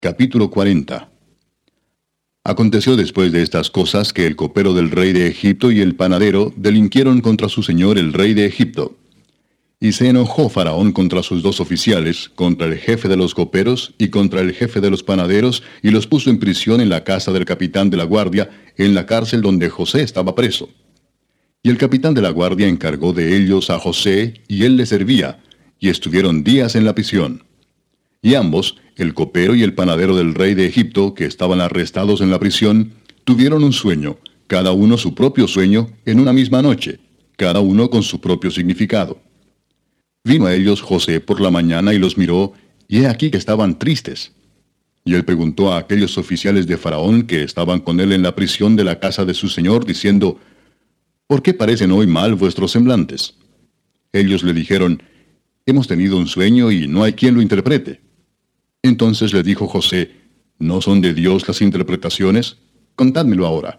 Capítulo 40. Aconteció después de estas cosas que el copero del rey de Egipto y el panadero delinquieron contra su señor el rey de Egipto. Y se enojó Faraón contra sus dos oficiales, contra el jefe de los coperos y contra el jefe de los panaderos, y los puso en prisión en la casa del capitán de la guardia, en la cárcel donde José estaba preso. Y el capitán de la guardia encargó de ellos a José, y él le servía, y estuvieron días en la prisión. Y ambos, el copero y el panadero del rey de Egipto, que estaban arrestados en la prisión, tuvieron un sueño, cada uno su propio sueño, en una misma noche, cada uno con su propio significado. Vino a ellos José por la mañana y los miró, y he aquí que estaban tristes. Y él preguntó a aquellos oficiales de Faraón que estaban con él en la prisión de la casa de su señor, diciendo, ¿por qué parecen hoy mal vuestros semblantes? Ellos le dijeron, hemos tenido un sueño y no hay quien lo interprete. Entonces le dijo José, ¿no son de Dios las interpretaciones? Contádmelo ahora.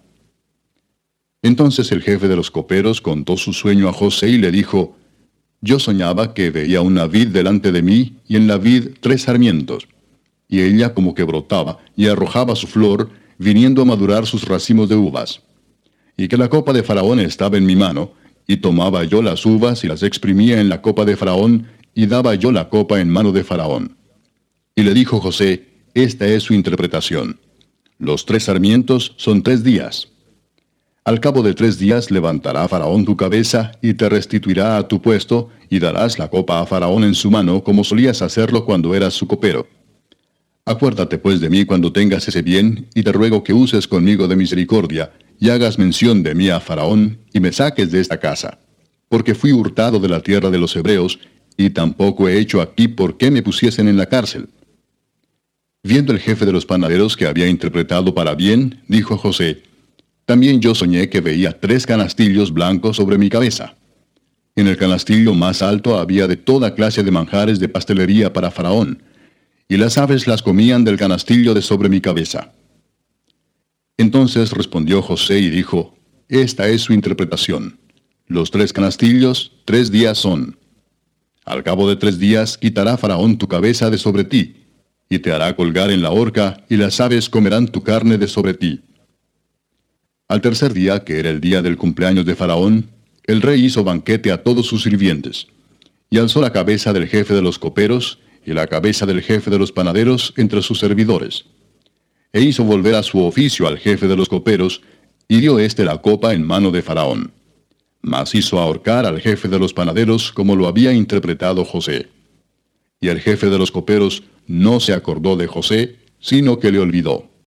Entonces el jefe de los coperos contó su sueño a José y le dijo, yo soñaba que veía una vid delante de mí, y en la vid 3 sarmientos. Y ella como que brotaba, y arrojaba su flor, viniendo a madurar sus racimos de uvas. Y que la copa de Faraón estaba en mi mano, y tomaba yo las uvas y las exprimía en la copa de Faraón, y daba yo la copa en mano de Faraón. Y le dijo José, esta es su interpretación. Los 3 sarmientos son 3 días. Al cabo de 3 días levantará Faraón tu cabeza, y te restituirá a tu puesto, y darás la copa a Faraón en su mano, como solías hacerlo cuando eras su copero. Acuérdate pues de mí cuando tengas ese bien, y te ruego que uses conmigo de misericordia, y hagas mención de mí a Faraón, y me saques de esta casa. Porque fui hurtado de la tierra de los hebreos, y tampoco he hecho aquí por qué me pusiesen en la cárcel. Viendo el jefe de los panaderos que había interpretado para bien, dijo a José, también yo soñé que veía 3 canastillos blancos sobre mi cabeza. En el canastillo más alto había de toda clase de manjares de pastelería para Faraón, y las aves las comían del canastillo de sobre mi cabeza. Entonces respondió José y dijo, esta es su interpretación. Los 3 canastillos, 3 días son. Al cabo de 3 días quitará Faraón tu cabeza de sobre ti, y te hará colgar en la horca, y las aves comerán tu carne de sobre ti. Al tercer día, que era el día del cumpleaños de Faraón, el rey hizo banquete a todos sus sirvientes, y alzó la cabeza del jefe de los coperos, y la cabeza del jefe de los panaderos entre sus servidores. E hizo volver a su oficio al jefe de los coperos, y dio éste la copa en mano de Faraón. Mas hizo ahorcar al jefe de los panaderos como lo había interpretado José. Y el jefe de los coperos no se acordó de José, sino que le olvidó.